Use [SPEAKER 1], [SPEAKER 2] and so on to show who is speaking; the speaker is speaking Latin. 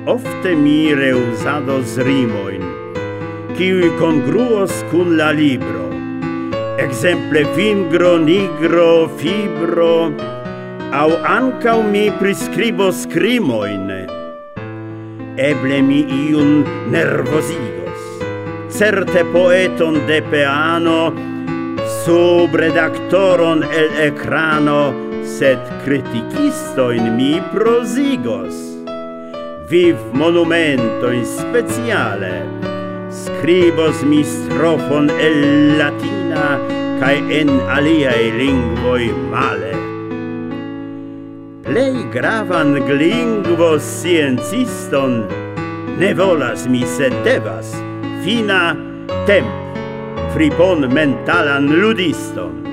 [SPEAKER 1] ofte mi reusados rimoin, kiui congruos cun la libro. Exemple vingro, nigro, fibro, au ancau mi prescribos crimoin. Eble mi iun nervosigos, certe poeton de peano, sub redaktoron el ecrano, sed critikistoin mi prosigos. Viv monumentoin speciale, scribos mi strofon el latina, cae en aliae lingvoi male. Plei gravan lingvos scienciston ne volas mi, sed devas, fina temp, fripon mentalan ludiston.